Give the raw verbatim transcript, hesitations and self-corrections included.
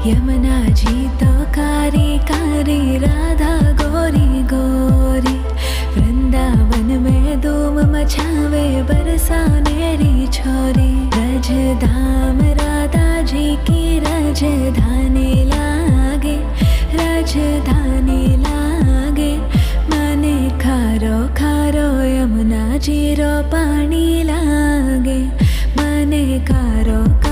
यमुना जी तो कारी कारी, राधा गोरी गोरी। वृंदावन में धूम मचावे बरसानेरी छोरी। रज धाम राधा जी की रजधानी लागे, रजधानी लागे। मने खारो खारो यमुना जी रो पानी लागे, मने खारो